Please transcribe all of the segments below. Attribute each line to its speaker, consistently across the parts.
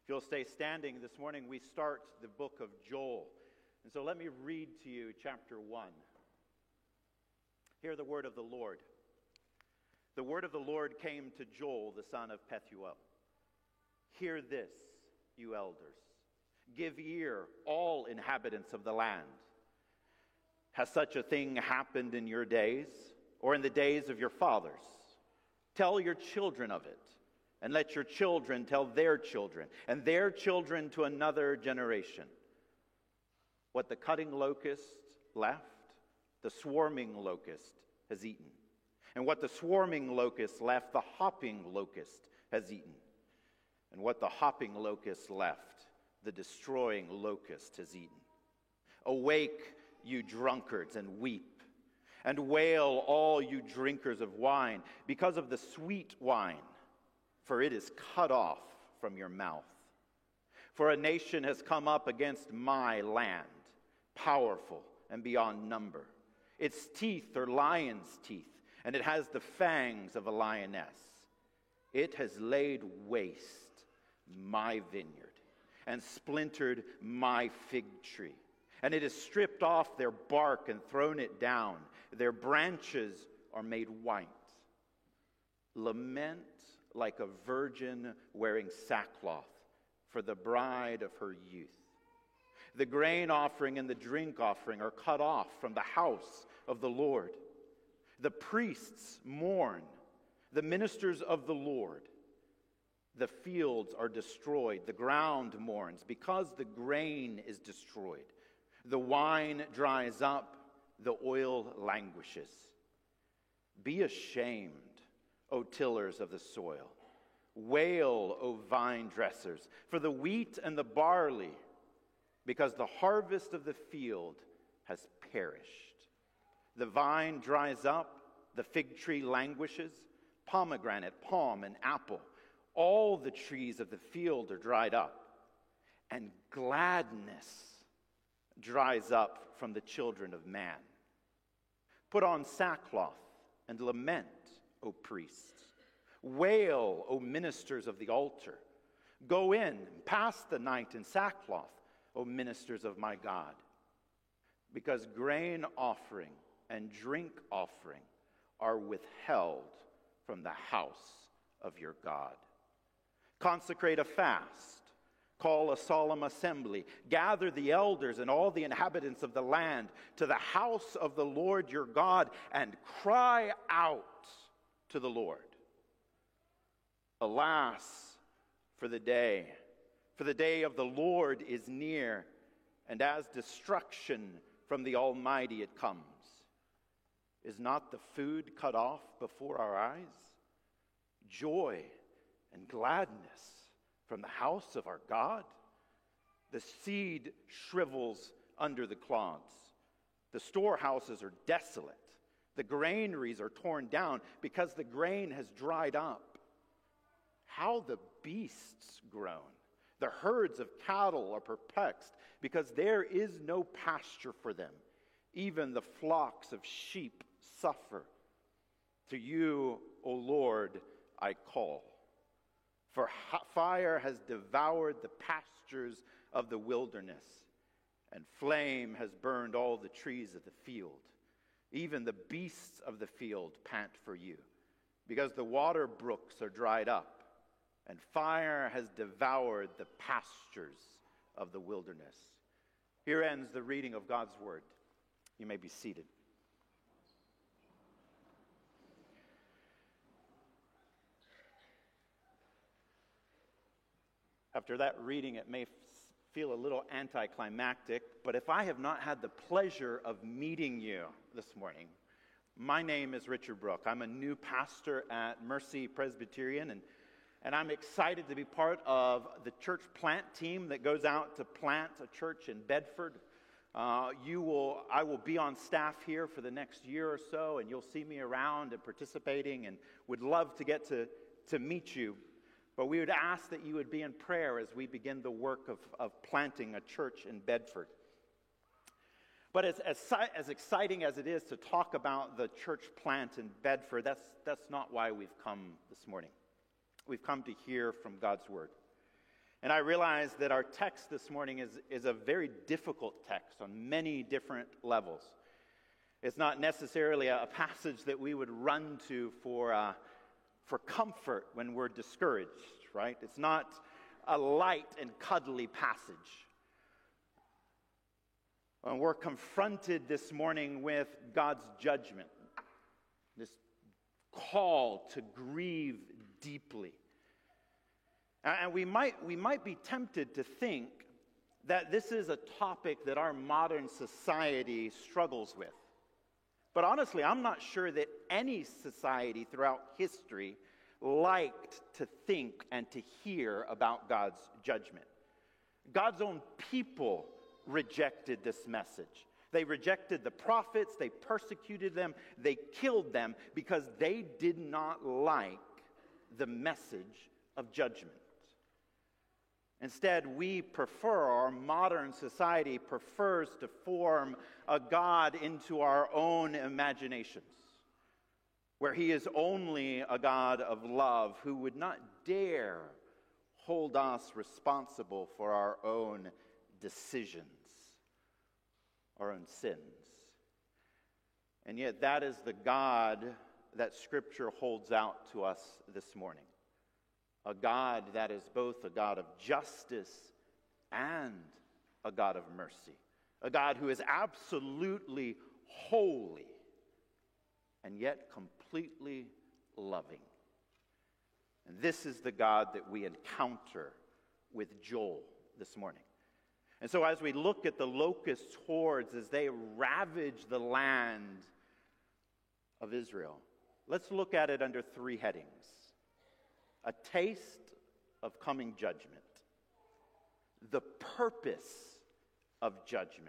Speaker 1: If you'll stay standing this morning, we start the book of Joel. And so let me read to you chapter 1. Hear the word of the Lord. The word of the Lord came to Joel, the son of Pethuel. Hear this, you elders. Give ear, all inhabitants of the land. Has such a thing happened in your days, or in the days of your fathers? Tell your children of it. And let your children tell their children, and their children to another generation. What the cutting locust left, the swarming locust has eaten. And what the swarming locust left, the hopping locust has eaten. And what the hopping locust left, the destroying locust has eaten. Awake, you drunkards, and weep, and wail, all you drinkers of wine, because of the sweet wine. For it is cut off from your mouth. For a nation has come up against my land, powerful and beyond number. Its teeth are lion's teeth, and it has the fangs of a lioness. It has laid waste my vineyard, and splintered my fig tree. And it has stripped off their bark and thrown it down. Their branches are made white. Lament like a virgin wearing sackcloth for the bride of her youth. The grain offering and the drink offering are cut off from the house of the Lord. The priests mourn, the ministers of the Lord. The fields are destroyed, the ground mourns, because the grain is destroyed. The wine dries up, the oil languishes. Be ashamed, O tillers of the soil. Wail, O vine dressers, for the wheat and the barley, because the harvest of the field has perished. The vine dries up, the fig tree languishes, pomegranate, palm, and apple. All the trees of the field are dried up, and gladness dries up from the children of man. Put on sackcloth and lament, O priests. Wail, O ministers of the altar. Go in and pass the night in sackcloth, O ministers of my God. Because grain offering and drink offering are withheld from the house of your God. Consecrate a fast. Call a solemn assembly. Gather the elders and all the inhabitants of the land to the house of the Lord your God, and cry out to the Lord. Alas, for the day of the Lord is near, and as destruction from the Almighty it comes. Is not the food cut off before our eyes? Joy and gladness from the house of our God? The seed shrivels under the clods. The storehouses are desolate. The granaries are torn down because the grain has dried up. How the beasts groan. The herds of cattle are perplexed because there is no pasture for them. Even the flocks of sheep suffer. To you, O Lord, I call. For fire has devoured the pastures of the wilderness, and flame has burned all the trees of the field. Even the beasts of the field pant for you, because the water brooks are dried up, and fire has devoured the pastures of the wilderness. Here ends the reading of God's word. You may be seated. After that reading, it may feel a little anticlimactic, but if I have not had the pleasure of meeting you this morning, my name is Richard Brooke. I'm a new pastor at Mercy Presbyterian, and I'm excited to be part of the church plant team that goes out to plant a church in Bedford. I will be on staff here for the next year or so, and you'll see me around and participating, and would love to get to meet you. But we would ask that you would be in prayer as we begin the work of planting a church in Bedford. But as exciting as it is to talk about the church plant in Bedford, that's not why we've come this morning. We've come to hear from God's word. And I realize that our text this morning is a very difficult text on many different levels. It's not necessarily a passage that we would run to for comfort when we're discouraged, right? It's not a light and cuddly passage. And we're confronted this morning with God's judgment, this call to grieve deeply. And we might be tempted to think that this is a topic that our modern society struggles with. But honestly, I'm not sure that any society throughout history liked to think and to hear about God's judgment. God's own people rejected this message. They rejected the prophets, they persecuted them, they killed them because they did not like the message of judgment. Instead, our modern society prefers to form a God into our own imaginations, where he is only a God of love who would not dare hold us responsible for our own decisions, our own sins. And yet that is the God that Scripture holds out to us this morning. A God that is both a God of justice and a God of mercy. A God who is absolutely holy and yet completely loving. And this is the God that we encounter with Joel this morning. And so as we look at the locust hordes as they ravage the land of Israel, let's look at it under three headings. A taste of coming judgment, the purpose of judgment,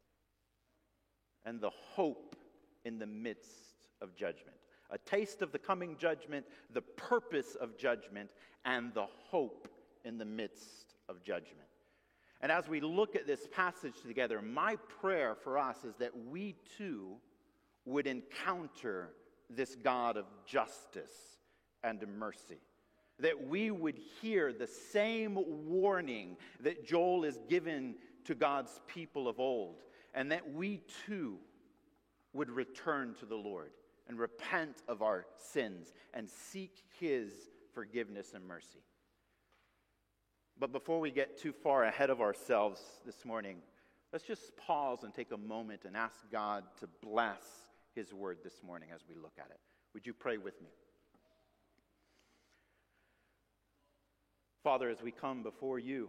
Speaker 1: and the hope in the midst of judgment. A taste of the coming judgment, the purpose of judgment, and the hope in the midst of judgment. And as we look at this passage together, my prayer for us is that we too would encounter this God of justice and mercy. That we would hear the same warning that Joel is given to God's people of old, and that we too would return to the Lord and repent of our sins and seek his forgiveness and mercy. But before we get too far ahead of ourselves this morning, let's just pause and take a moment and ask God to bless his word this morning as we look at it. Would you pray with me? Father, as we come before you,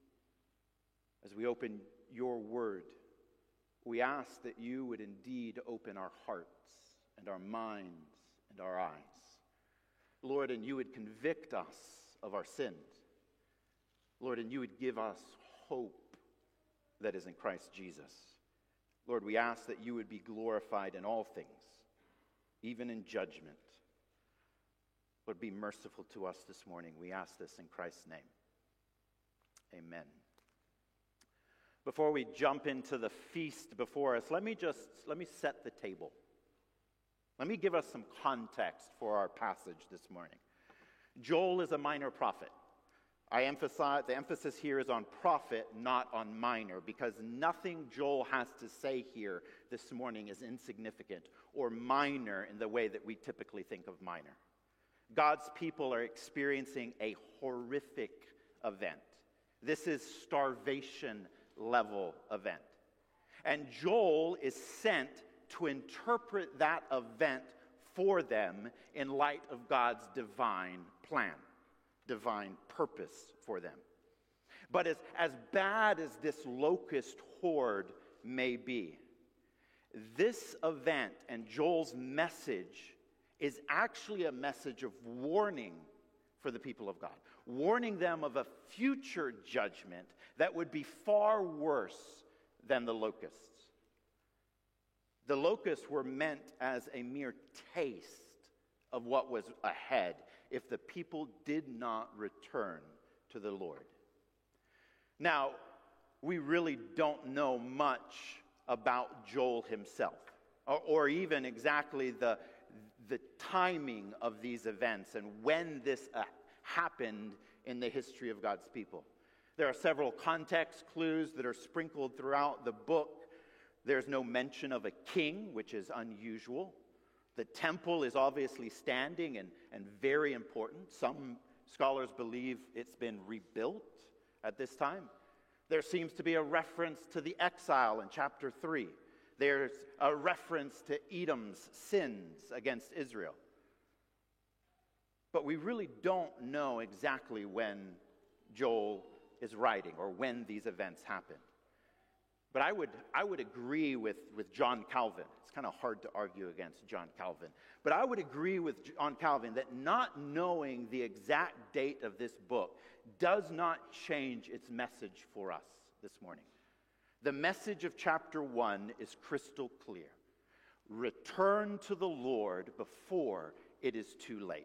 Speaker 1: as we open your word, we ask that you would indeed open our hearts and our minds and our eyes. Lord, and you would convict us of our sins. Lord, and you would give us hope that is in Christ Jesus. Lord, we ask that you would be glorified in all things, even in judgment. Lord, be merciful to us this morning. We ask this in Christ's name. Amen. Before we jump into the feast before us, let me set the table. Let me give us some context for our passage this morning. Joel is a minor prophet. The emphasis here is on prophet, not on minor, because nothing Joel has to say here this morning is insignificant or minor in the way that we typically think of minor. God's people are experiencing a horrific event. This is starvation level event. And Joel is sent to interpret that event for them in light of God's divine plan, divine purpose for them. But as bad as this locust horde may be, this event and Joel's message is actually a message of warning for the people of God, warning them of a future judgment that would be far worse than the locusts. The locusts were meant as a mere taste of what was ahead if the people did not return to the Lord. Now, we really don't know much about Joel himself, or even exactly the timing of these events and when this happened in the history of God's people. There are several context clues that are sprinkled throughout the book. There's no mention of a king, which is unusual. The temple is obviously standing and very important. Some scholars believe it's been rebuilt at this time. There seems to be a reference to the exile in chapter 3. There's a reference to Edom's sins against Israel. But we really don't know exactly when Joel is writing or when these events happened. But I would agree with John Calvin. It's kind of hard to argue against John Calvin. But I would agree with John Calvin that not knowing the exact date of this book does not change its message for us this morning. The message of chapter 1 is crystal clear. Return to the Lord before it is too late.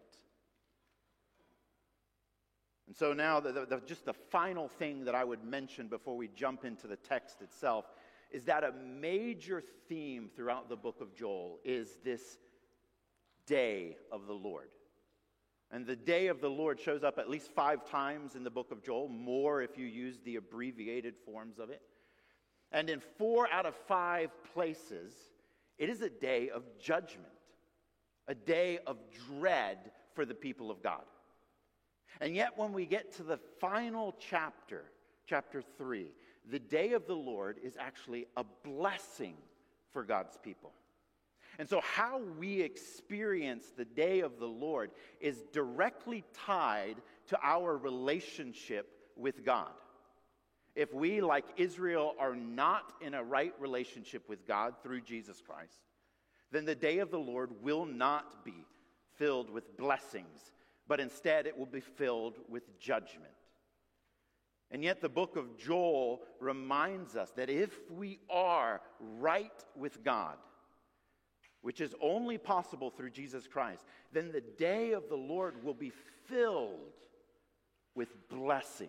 Speaker 1: And so now, just the final thing that I would mention before we jump into the text itself is that a major theme throughout the book of Joel is this day of the Lord. And the day of the Lord shows up at least 5 times in the book of Joel, more if you use the abbreviated forms of it. And in 4 out of 5 places, it is a day of judgment, a day of dread for the people of God. And yet when we get to the final chapter, chapter 3, the day of the Lord is actually a blessing for God's people. And so how we experience the day of the Lord is directly tied to our relationship with God. If we, like Israel, are not in a right relationship with God through Jesus Christ, then the day of the Lord will not be filled with blessings, but instead it will be filled with judgment. And yet the book of Joel reminds us that if we are right with God, which is only possible through Jesus Christ, then the day of the Lord will be filled with blessings.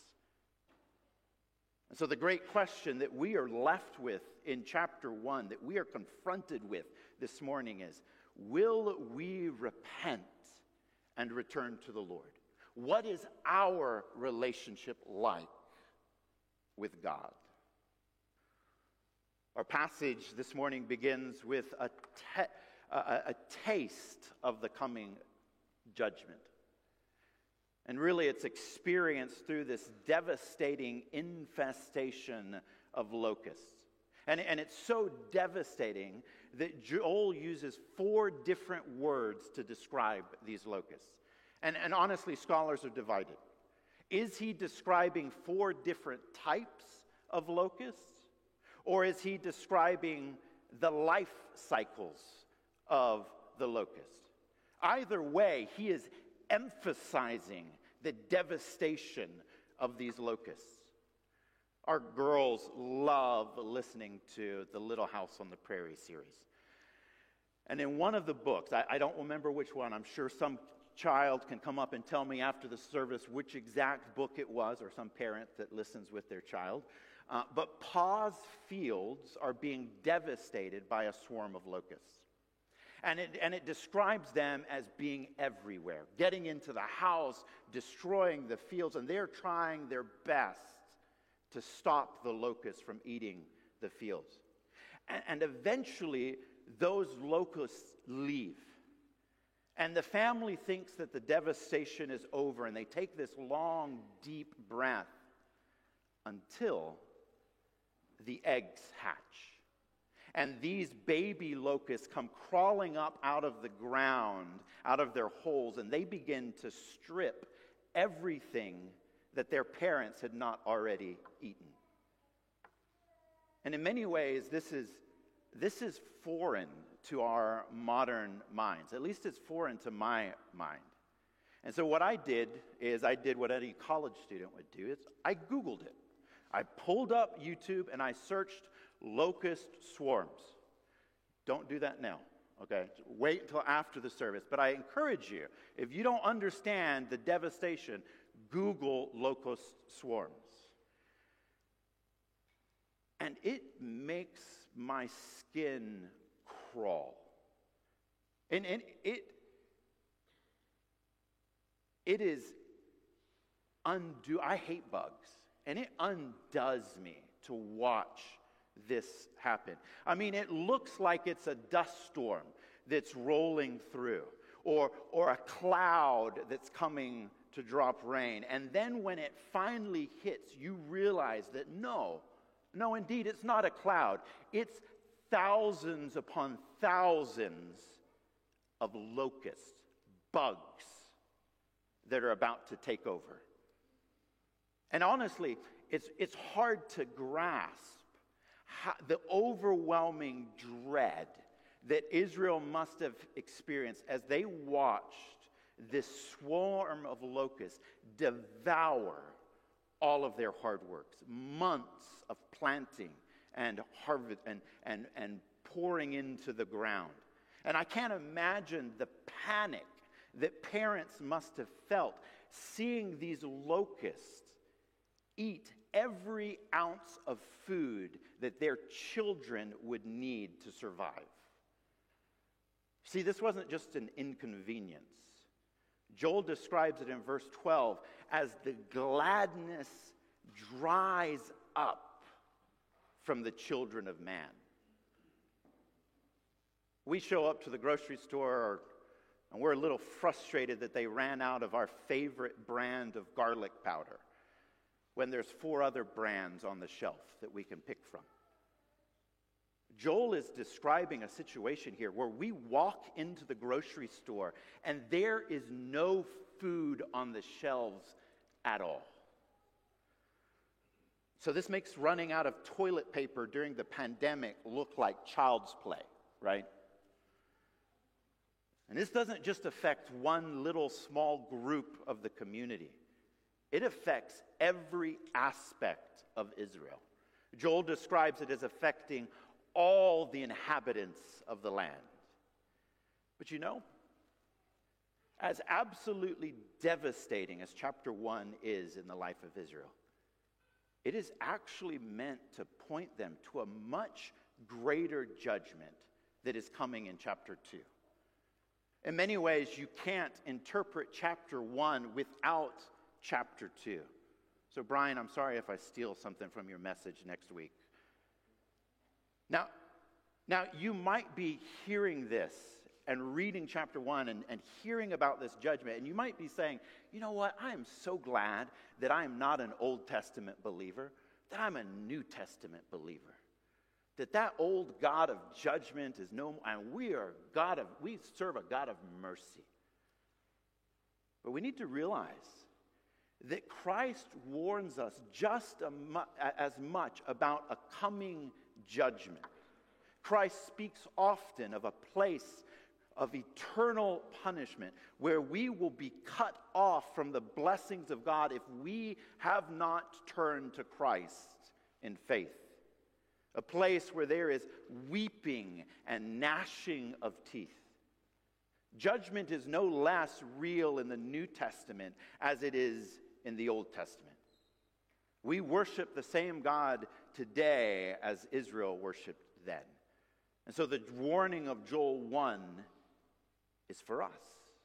Speaker 1: And so the great question that we are left with in chapter 1, that we are confronted with this morning is, will we repent and return to the Lord? What is our relationship like with God? Our passage this morning begins with a taste of the coming judgment. And really it's experienced through this devastating infestation of locusts. And it's so devastating that Joel uses 4 different words to describe these locusts. And honestly, scholars are divided. Is he describing 4 different types of locusts? Or is he describing the life cycles of the locust? Either way, he is emphasizing the devastation of these locusts. Our girls love listening to the Little House on the Prairie series. And in one of the books, I don't remember which one, I'm sure some child can come up and tell me after the service which exact book it was, or some parent that listens with their child. But Pa's fields are being devastated by a swarm of locusts. And it describes them as being everywhere, getting into the house, destroying the fields, and they're trying their best to stop the locusts from eating the fields. And eventually, those locusts leave. And the family thinks that the devastation is over, and they take this long, deep breath until the eggs hatch. And these baby locusts come crawling up out of the ground, out of their holes, and they begin to strip everything that their parents had not already eaten. And in many ways, this is foreign to our modern minds. At least it's foreign to my mind. And so what I did what any college student would do, is I Googled it. I pulled up YouTube and I searched locust swarms. Don't do that now, okay? Wait until after the service. But I encourage you, if you don't understand the devastation, Google locust swarms. And it makes my skin crawl. And it is undue. I hate bugs. And it undoes me to watch this happen. I mean, it looks like it's a dust storm that's rolling through, or a cloud that's coming to drop rain. And then when it finally hits, you realize that no, indeed, it's not a cloud. It's thousands upon thousands of locusts, bugs, that are about to take over. And honestly, it's hard to grasp the overwhelming dread that Israel must have experienced as they watched this swarm of locusts devour all of their hard works, months of planting and harvest and pouring into the ground. And I can't imagine the panic that parents must have felt seeing these locusts eat every ounce of food that their children would need to survive. See, this wasn't just an inconvenience. Joel describes it in verse 12 as the gladness dries up from the children of man. We show up to the grocery store and we're a little frustrated that they ran out of our favorite brand of garlic powder when there's 4 other brands on the shelf that we can pick from. Joel is describing a situation here where we walk into the grocery store and there is no food on the shelves at all. So this makes running out of toilet paper during the pandemic look like child's play, right? And this doesn't just affect one little small group of the community. It affects every aspect of Israel. Joel describes it as affecting all the inhabitants of the land. But you know, as absolutely devastating as chapter 1 is in the life of Israel, it is actually meant to point them to a much greater judgment that is coming in chapter 2. In many ways, you can't interpret chapter 1 without chapter 2. So, Brian, I'm sorry if I steal something from your message next week. Now you might be hearing this and reading chapter 1 and hearing about this judgment, and you might be saying, you know what, I am so glad that I am not an Old Testament believer, that I'm a New Testament believer. That old God of judgment is no more, and we serve a God of mercy. But we need to realize that Christ warns us just as much about a coming judgment. Christ speaks often of a place of eternal punishment where we will be cut off from the blessings of God if we have not turned to Christ in faith. A place where there is weeping and gnashing of teeth. Judgment is no less real in the New Testament as it is in the Old Testament. We worship the same God today as Israel worshiped then. And so the warning of Joel 1 is for us.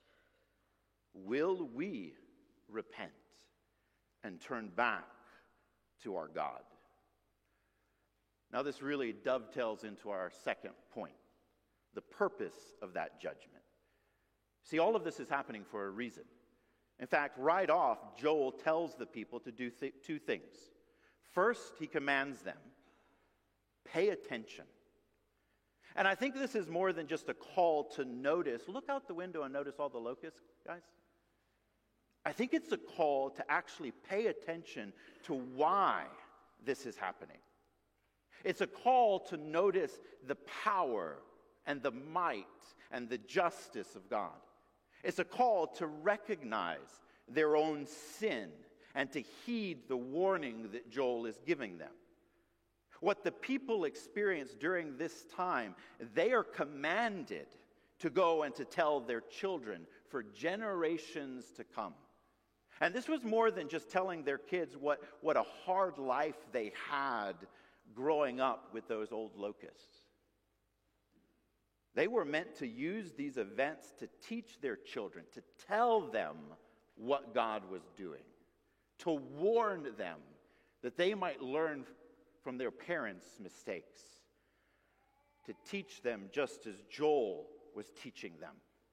Speaker 1: Will we repent and turn back to our God? Now this really dovetails into our second point, the purpose of that judgment. See, all of this is happening for a reason. In fact, right off, Joel tells the people to do 2 things. First, he commands them, pay attention. And I think this is more than just a call to notice. Look out the window and notice all the locusts, guys. I think it's a call to actually pay attention to why this is happening. It's a call to notice the power and the might and the justice of God. It's a call to recognize their own sin and to heed the warning that Joel is giving them. What the people experience during this time, they are commanded to go and to tell their children for generations to come. And this was more than just telling their kids what a hard life they had growing up with those old locusts. They were meant to use these events to teach their children, to tell them what God was doing, to warn them that they might learn from their parents' mistakes, to teach them just as Joel was teaching them.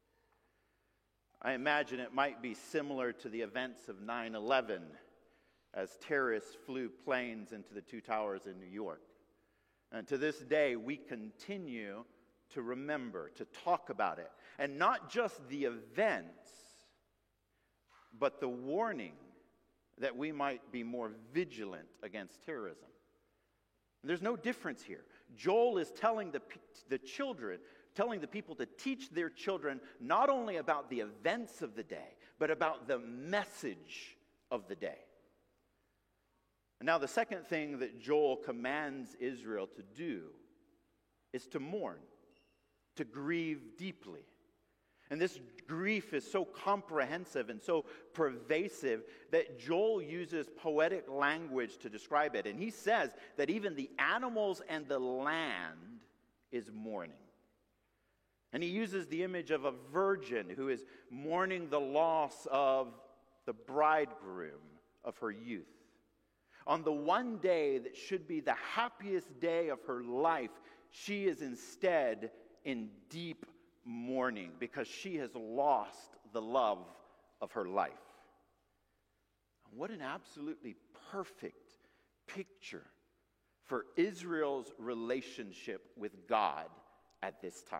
Speaker 1: I imagine it might be similar to the events of 9/11 as terrorists flew planes into the two towers in New York. And to this day, we continue to remember, to talk about it. And not just the events, but the warning that we might be more vigilant against terrorism. There's no difference here. Joel is telling the children, telling the people to teach their children not only about the events of the day, but about the message of the day. And now the second thing that Joel commands Israel to do is to mourn, to grieve deeply. And this grief is so comprehensive and so pervasive that Joel uses poetic language to describe it. And he says that even the animals and the land is mourning. And he uses the image of a virgin who is mourning the loss of the bridegroom of her youth. On the one day that should be the happiest day of her life, she is instead in deep mourning because she has lost the love of her life. What an absolutely perfect picture for Israel's relationship with God at this time.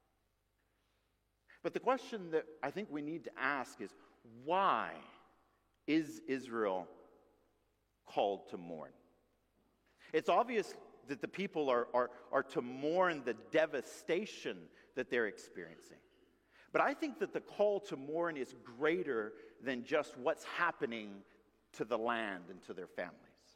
Speaker 1: But the question that I think we need to ask is, why is Israel called to mourn? It's obvious that the people are to mourn the devastation that they're experiencing. But I think that the call to mourn is greater than just what's happening to the land and to their families.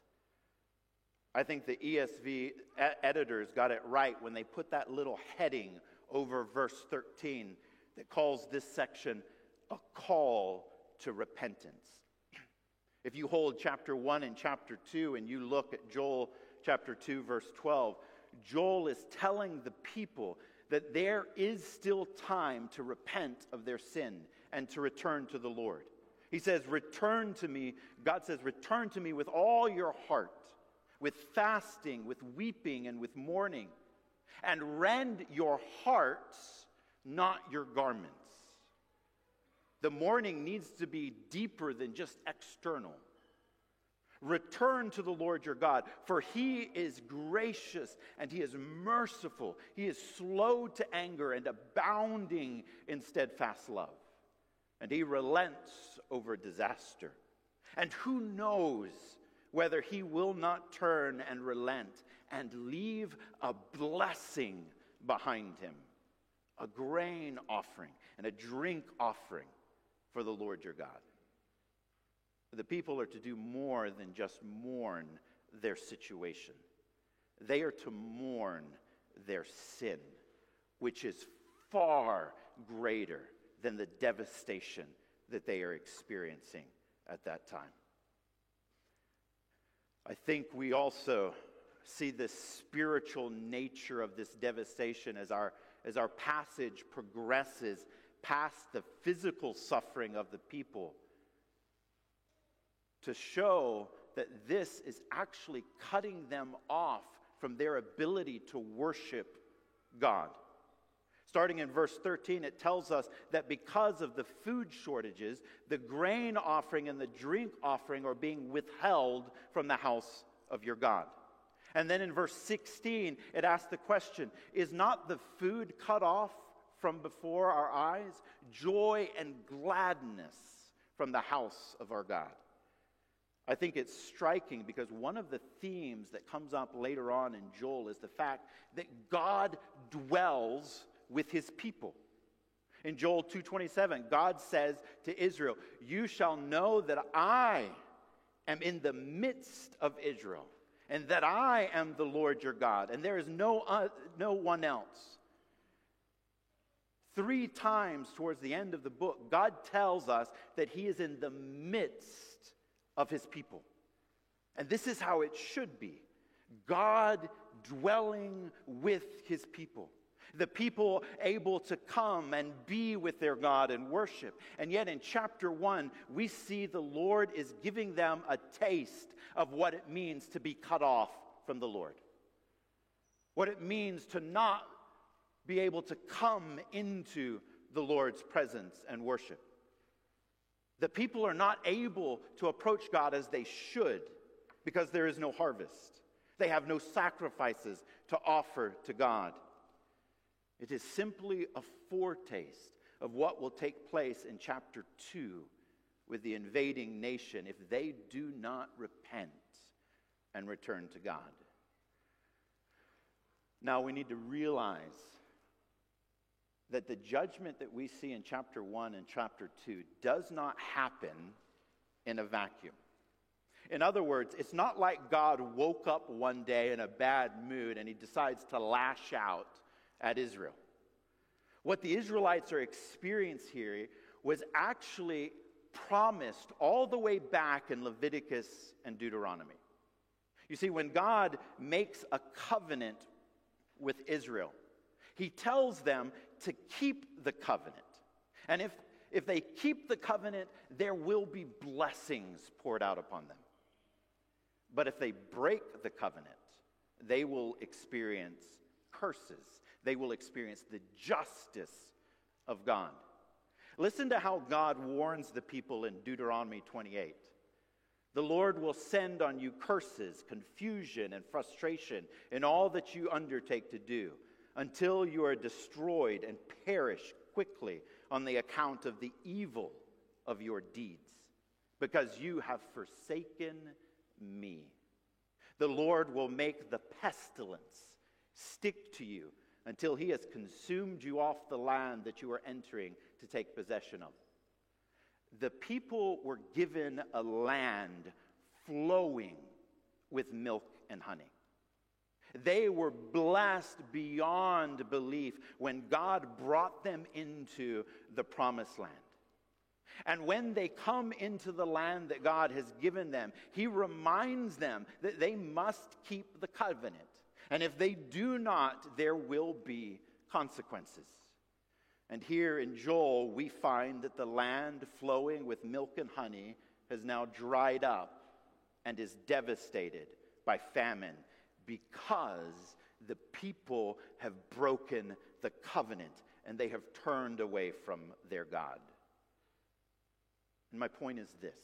Speaker 1: I think the ESV editors got it right when they put that little heading over verse 13 that calls this section a call to repentance. If you hold chapter 1 and chapter 2 and you look at Joel chapter 2 verse 12, Joel is telling the people that there is still time to repent of their sin and to return to the Lord. He says, return to me. God says, return to me with all your heart, with fasting, with weeping, and with mourning, and rend your hearts, not your garments. The mourning needs to be deeper than just external. Return to the Lord your God, for he is gracious and he is merciful. He is slow to anger and abounding in steadfast love. And he relents over disaster. And who knows whether he will not turn and relent and leave a blessing behind him, a grain offering and a drink offering for the Lord your God. The people are to do more than just mourn their situation. They are to mourn their sin, which is far greater than the devastation that they are experiencing at that time. I think we also see the spiritual nature of this devastation as our passage progresses past the physical suffering of the people, to show that this is actually cutting them off from their ability to worship God. Starting in verse 13, it tells us that because of the food shortages, the grain offering and the drink offering are being withheld from the house of your God. And then in verse 16, it asks the question, is not the food cut off from before our eyes? Joy and gladness from the house of our God. I think it's striking because one of the themes that comes up later on in Joel is the fact that God dwells with his people. In Joel 2:27, God says to Israel, you shall know that I am in the midst of Israel, and that I am the Lord your God, and there is no one else. 3 times towards the end of the book, God tells us that he is in the midst of his people. And this is how it should be. God dwelling with his people. The people able to come and be with their God and worship. And yet in chapter 1, we see the Lord is giving them a taste of what it means to be cut off from the Lord. What it means to not be able to come into the Lord's presence and worship. The people are not able to approach God as they should because there is no harvest. They have no sacrifices to offer to God. It is simply a foretaste of what will take place in chapter 2 with the invading nation if they do not repent and return to God. Now we need to realize that the judgment that we see in chapter 1 and chapter 2 does not happen in a vacuum. In other words, it's not like God woke up one day in a bad mood and he decides to lash out at Israel. What the Israelites are experiencing here was actually promised all the way back in Leviticus and Deuteronomy. You see, when God makes a covenant with Israel, he tells them to keep the covenant. And if they keep the covenant, there will be blessings poured out upon them. But if they break the covenant, they will experience curses. They will experience the justice of God. Listen to how God warns the people in Deuteronomy 28. The Lord will send on you curses, confusion, and frustration in all that you undertake to do, until you are destroyed and perish quickly on the account of the evil of your deeds, because you have forsaken me. The Lord will make the pestilence stick to you until he has consumed you off the land that you are entering to take possession of. The people were given a land flowing with milk and honey. They were blessed beyond belief when God brought them into the promised land. And when they come into the land that God has given them, he reminds them that they must keep the covenant. And if they do not, there will be consequences. And here in Joel, we find that the land flowing with milk and honey has now dried up and is devastated by famine because the people have broken the covenant and they have turned away from their God. And my point is this: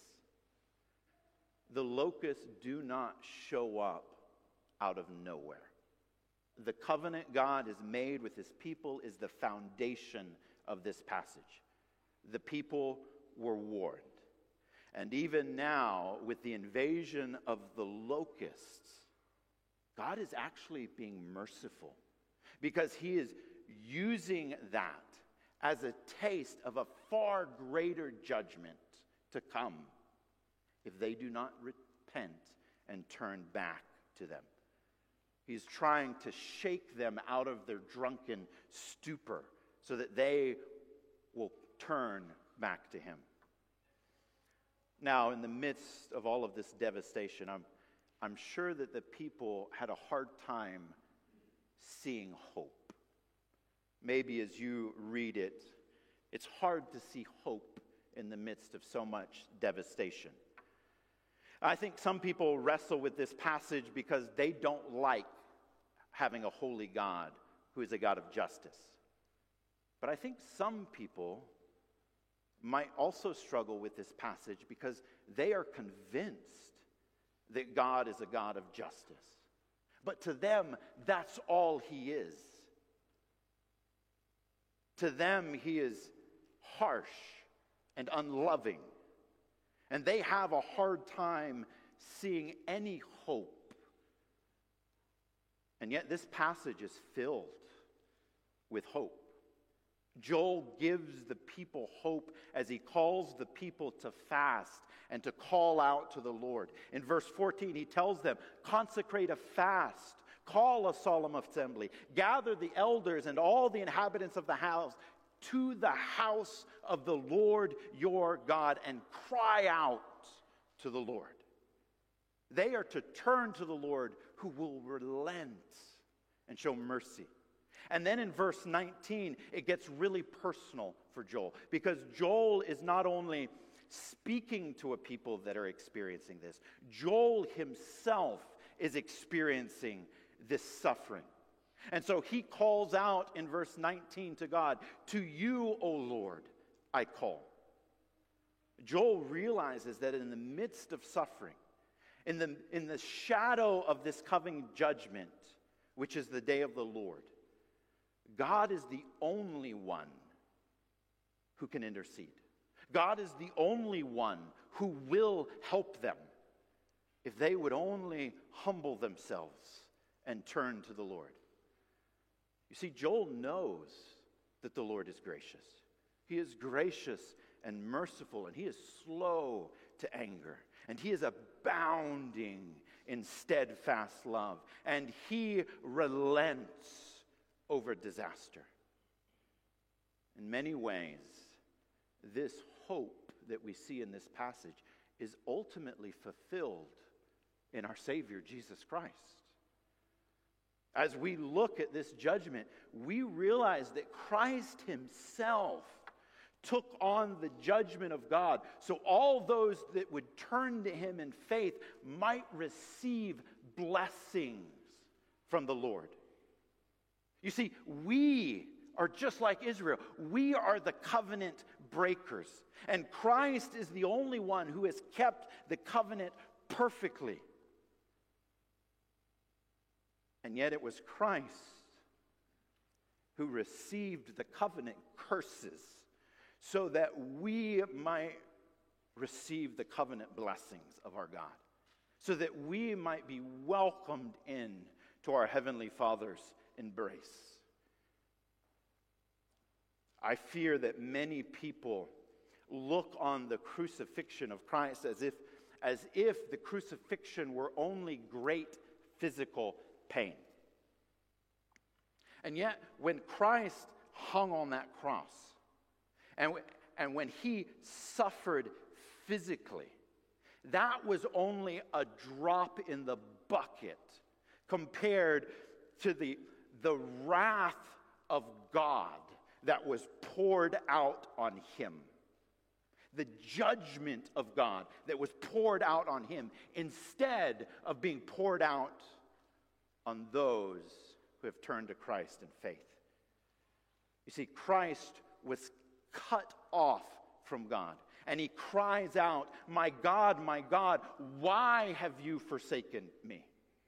Speaker 1: the locusts do not show up out of nowhere. The covenant God has made with his people is the foundation of this passage. The people were warned. And even now, with the invasion of the locusts, God is actually being merciful because he is using that as a taste of a far greater judgment to come if they do not repent and turn back to them. He's trying to shake them out of their drunken stupor so that they will turn back to him. Now, in the midst of all of this devastation, I'm sure that the people had a hard time seeing hope. Maybe as you read it, it's hard to see hope in the midst of so much devastation. I think some people wrestle with this passage because they don't like having a holy God who is a God of justice. But I think some people might also struggle with this passage because they are convinced that God is a God of justice. But to them, that's all he is. To them, he is harsh and unloving. And they have a hard time seeing any hope. And yet this passage is filled with hope. Joel gives the people hope as he calls the people to fast and to call out to the Lord. In verse 14, he tells them, consecrate a fast, call a solemn assembly, gather the elders and all the inhabitants of the house to the house of the Lord your God and cry out to the Lord. They are to turn to the Lord who will relent and show mercy. And then in verse 19, it gets really personal for Joel, because Joel is not only speaking to a people that are experiencing this, Joel himself is experiencing this suffering. And so he calls out in verse 19 to God, "To you, O Lord, I call." Joel realizes that in the midst of suffering, in the shadow of this coming judgment, which is the day of the Lord, God is the only one who can intercede. God is the only one who will help them if they would only humble themselves and turn to the Lord. You see, Joel knows that the Lord is gracious. He is gracious and merciful, and he is slow to anger, and he is abounding in steadfast love, and he relents over disaster. In many ways, this hope that we see in this passage is ultimately fulfilled in our Savior, Jesus Christ. As we look at this judgment, we realize that Christ himself took on the judgment of God, so all those that would turn to him in faith might receive blessings from the Lord. You see, we are just like Israel. We are the covenant breakers, and Christ is the only one who has kept the covenant perfectly. And yet it was Christ who received the covenant curses so that we might receive the covenant blessings of our God, so that we might be welcomed in to our Heavenly Father's embrace. I fear that many people look on the crucifixion of Christ as if the crucifixion were only great physical pain. And yet, when Christ hung on that cross, and when he suffered physically, that was only a drop in the bucket compared to the wrath of God that was poured out on him. The judgment of God that was poured out on him instead of being poured out on those who have turned to Christ in faith. You see, Christ was cut off from God, and he cries out, my God, why have you forsaken me?"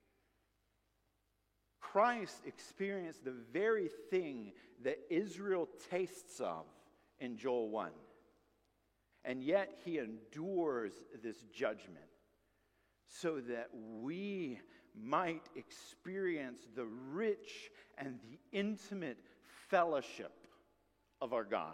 Speaker 1: Christ experienced the very thing that Israel tastes of in Joel 1. And yet he endures this judgment so that we might experience the rich and the intimate fellowship of our God.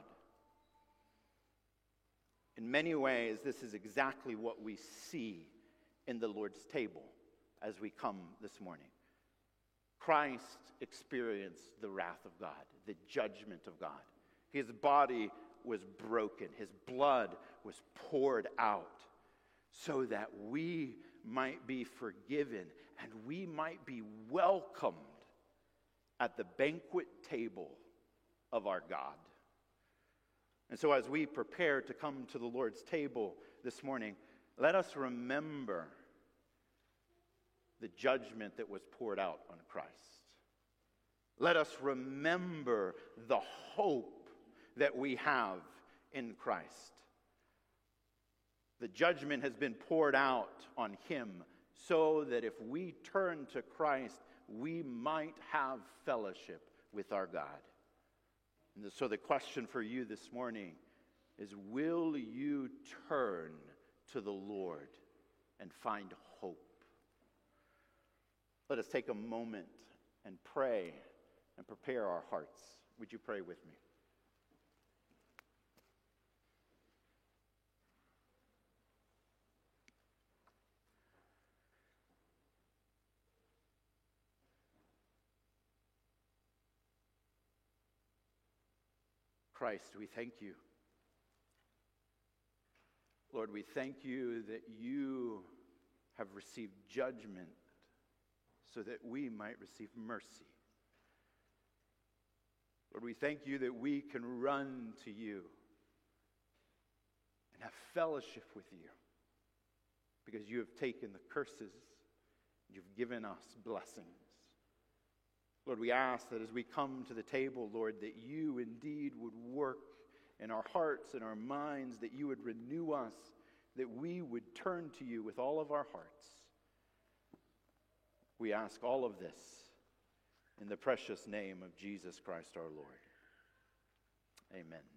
Speaker 1: In many ways, this is exactly what we see in the Lord's table as we come this morning. Christ experienced the wrath of God, the judgment of God. His body was broken. His blood was poured out so that we might be forgiven and we might be welcomed at the banquet table of our God. And so as we prepare to come to the Lord's table this morning, let us remember the judgment that was poured out on Christ. Let us remember the hope that we have in Christ. The judgment has been poured out on him so that if we turn to Christ, we might have fellowship with our God. And so the question for you this morning is, will you turn to the Lord and find hope? Let us take a moment and pray and prepare our hearts. Would you pray with me? Christ, we thank you. Lord, we thank you that you have received judgment so that we might receive mercy. Lord, we thank you that we can run to you and have fellowship with you because you have taken the curses, you've given us blessings. Lord, we ask that as we come to the table, Lord, that you indeed would work in our hearts and our minds, that you would renew us, that we would turn to you with all of our hearts. We ask all of this in the precious name of Jesus Christ our Lord. Amen.